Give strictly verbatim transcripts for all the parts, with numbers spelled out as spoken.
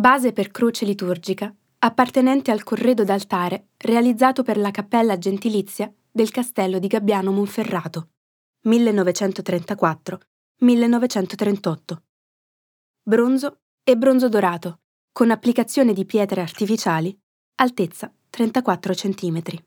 Base per croce liturgica, appartenente al corredo d'altare realizzato per la cappella gentilizia del castello di Gabbiano Monferrato, millenovecentotrentaquattro millenovecentotrentotto. Bronzo e bronzo dorato, con applicazione di pietre artificiali, altezza trentaquattro centimetri.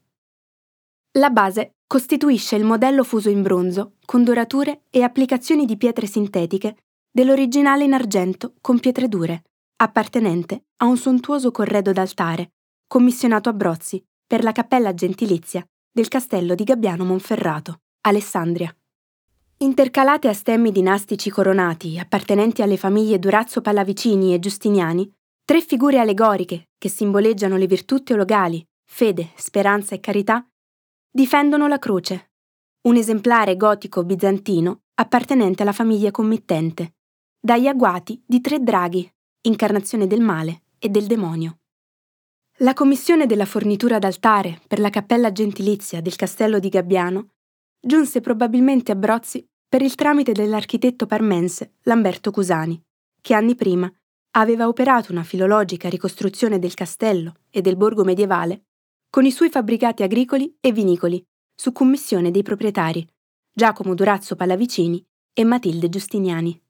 La base costituisce il modello fuso in bronzo, con dorature e applicazioni di pietre sintetiche dell'originale in argento con pietre dure, appartenente a un sontuoso corredo d'altare, commissionato a Brozzi per la cappella gentilizia del castello di Gabbiano Monferrato, Alessandria. Intercalate a stemmi dinastici coronati appartenenti alle famiglie Durazzo Pallavicini e Giustiniani, tre figure allegoriche che simboleggiano le virtù teologali, fede, speranza e carità, difendono la croce, un esemplare gotico bizantino appartenente alla famiglia committente, dagli agguati di tre draghi, incarnazione del male e del demonio. La commissione della fornitura d'altare per la cappella gentilizia del castello di Gabbiano giunse probabilmente a Brozzi per il tramite dell'architetto parmense Lamberto Cusani, che anni prima aveva operato una filologica ricostruzione del castello e del borgo medievale con i suoi fabbricati agricoli e vinicoli, su commissione dei proprietari Giacomo Durazzo Pallavicini e Matilde Giustiniani.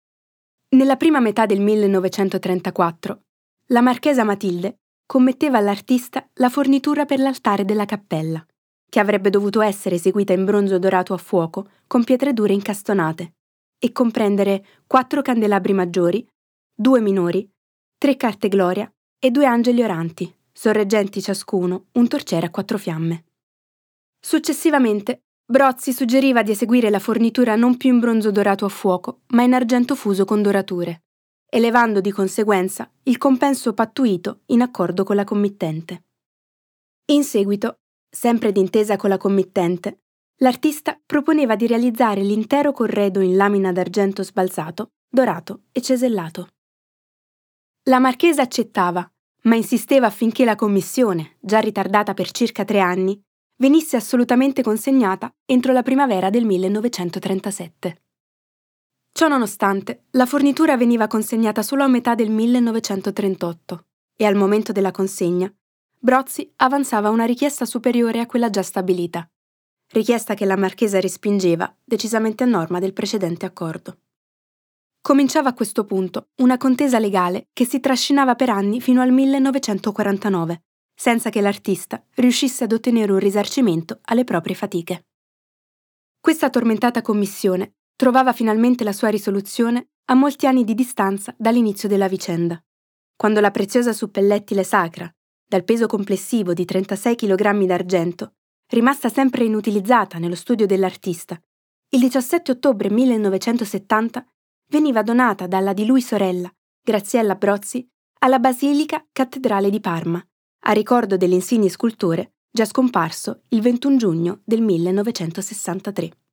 Nella prima metà del millenovecentotrentaquattro, la marchesa Matilde commetteva all'artista la fornitura per l'altare della cappella, che avrebbe dovuto essere eseguita in bronzo dorato a fuoco con pietre dure incastonate, e comprendere quattro candelabri maggiori, due minori, tre carte gloria e due angeli oranti, sorreggenti ciascuno un torciere a quattro fiamme. Successivamente, Brozzi suggeriva di eseguire la fornitura non più in bronzo dorato a fuoco, ma in argento fuso con dorature, elevando di conseguenza il compenso pattuito in accordo con la committente. In seguito, sempre d'intesa con la committente, l'artista proponeva di realizzare l'intero corredo in lamina d'argento sbalzato, dorato e cesellato. La marchesa accettava, ma insisteva affinché la commissione, già ritardata per circa tre anni, venisse assolutamente consegnata entro la primavera del millenovecentotrentasette. Ciò nonostante, la fornitura veniva consegnata solo a metà del millenovecentotrentotto e al momento della consegna, Brozzi avanzava una richiesta superiore a quella già stabilita, richiesta che la marchesa respingeva, decisamente a norma del precedente accordo. Cominciava a questo punto una contesa legale che si trascinava per anni fino al millenovecentoquarantanove, senza che l'artista riuscisse ad ottenere un risarcimento alle proprie fatiche. Questa tormentata commissione trovava finalmente la sua risoluzione a molti anni di distanza dall'inizio della vicenda, quando la preziosa suppellettile sacra, dal peso complessivo di trentasei chilogrammi d'argento, rimasta sempre inutilizzata nello studio dell'artista, il diciassette ottobre millenovecentosettanta veniva donata dalla di lui sorella, Graziella Brozzi, alla Basilica Cattedrale di Parma, a ricordo dell'insigne scultore già scomparso il ventuno giugno del millenovecentosessantatré.